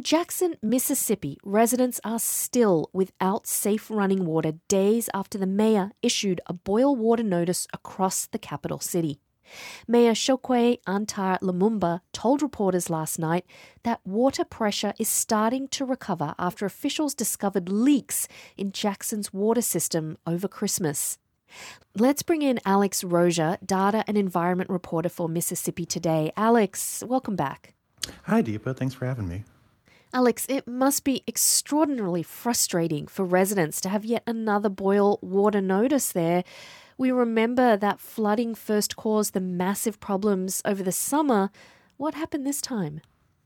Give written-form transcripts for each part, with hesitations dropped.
In Jackson, Mississippi, residents are still without safe running water days after the mayor issued a boil water notice across the capital city. Mayor Chokwe Antar Lumumba told reporters last night that water pressure is starting to recover after officials discovered leaks in Jackson's water system over Christmas. Let's bring in Alex Rozier, data and environment reporter for Mississippi Today. Alex, welcome back. Hi, Deepa. Thanks for having me. Alex, it must be extraordinarily frustrating for residents to have yet another boil water notice there. We remember that flooding first caused the massive problems over the summer. What happened this time?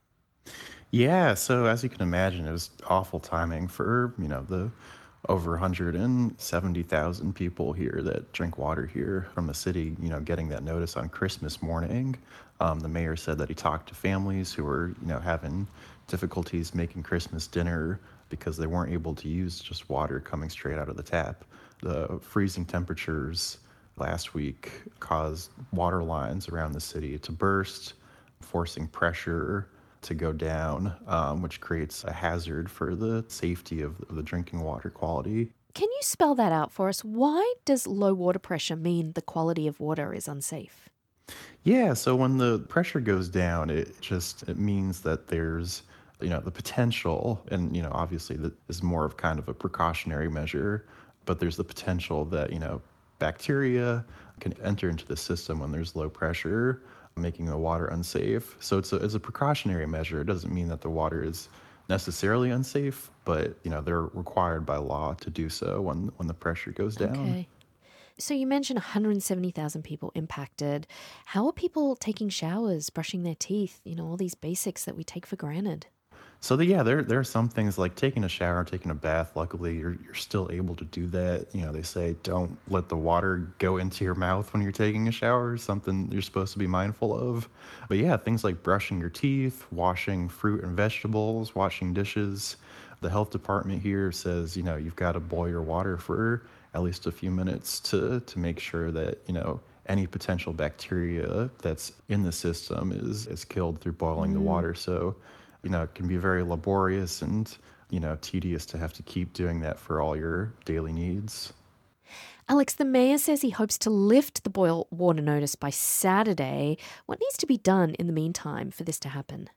Yeah, so as you can imagine, it was awful timing for, the over 170,000 people here that drink water here from the city, getting that notice on Christmas morning. The mayor said that he talked to families who were, having difficulties making Christmas dinner because they weren't able to use just water coming straight out of the tap. The freezing temperatures last week caused water lines around the city to burst, forcing pressure to go down, which creates a hazard for the safety of the drinking water quality. Can you spell that out for us? Why does low water pressure mean the quality of water is unsafe? Yeah, so when the pressure goes down, it means that there's the potential, and obviously that is more of kind of a precautionary measure, but there's the potential that bacteria can enter into the system when there's low pressure, making the water unsafe. So it's a precautionary measure. It doesn't mean that the water is necessarily unsafe, but they're required by law to do so when the pressure goes down. Okay. So you mentioned 170,000 people impacted. How are people taking showers, brushing their teeth, all these basics that we take for granted? So there are some things like taking a shower, taking a bath. Luckily, you're still able to do that. They say don't let the water go into your mouth when you're taking a shower. Something you're supposed to be mindful of. But yeah, things like brushing your teeth, washing fruit and vegetables, washing dishes. The health department here says you've got to boil your water for at least a few minutes to make sure that any potential bacteria that's in the system is killed through boiling the water. So it can be very laborious and, tedious to have to keep doing that for all your daily needs. Alex, the mayor says he hopes to lift the boil water notice by Saturday. What needs to be done in the meantime for this to happen?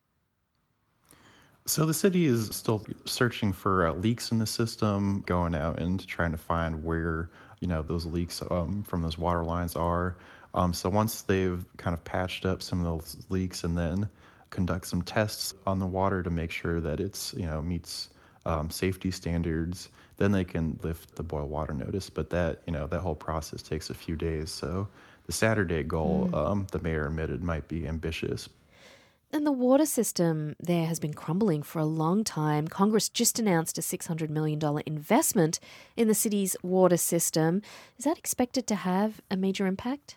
So the city is still searching for leaks in the system, going out and trying to find where, those leaks from those water lines are. So once they've kind of patched up some of those leaks and then conduct some tests on the water to make sure that it's meets safety standards, then they can lift the boil water notice. But that that whole process takes a few days. So the Saturday goal, the mayor admitted, might be ambitious. And the water system there has been crumbling for a long time. Congress just announced a $600 million investment in the city's water system. Is that expected to have a major impact?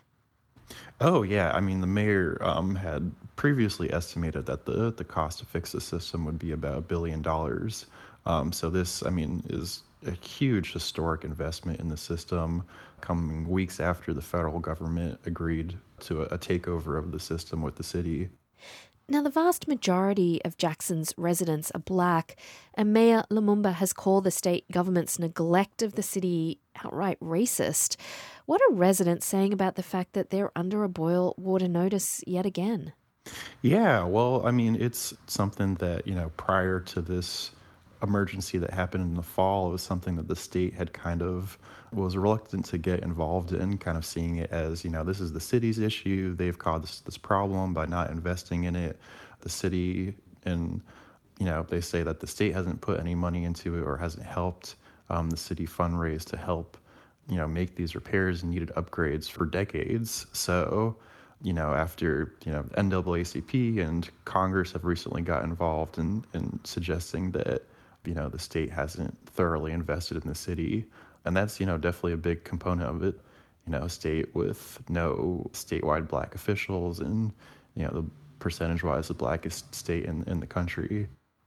Oh yeah, I mean the mayor had previously estimated that the cost to fix the system would be about $1 billion. So this, is a huge historic investment in the system, coming weeks after the federal government agreed to a takeover of the system with the city. Now, the vast majority of Jackson's residents are black, and Mayor Lumumba has called the state government's neglect of the city outright racist. What are residents saying about the fact that they're under a boil water notice yet again? Yeah, well, it's something that, prior to this emergency that happened in the fall, it was something that the state had kind of was reluctant to get involved in, kind of seeing it as, this is the city's issue. They've caused this problem by not investing in it. The city, and, they say that the state hasn't put any money into it or hasn't helped the city fundraise to help, make these repairs and needed upgrades for decades. So, after, NAACP and Congress have recently got involved in suggesting that, the state hasn't thoroughly invested in the city. And that's, definitely a big component of it. A state with no statewide black officials and, the percentage-wise the blackest state in the country.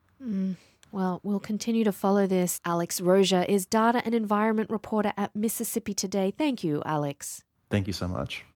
Well, we'll continue to follow this. Alex Rozier is data and environment reporter at Mississippi Today. Thank you, Alex. Thank you so much.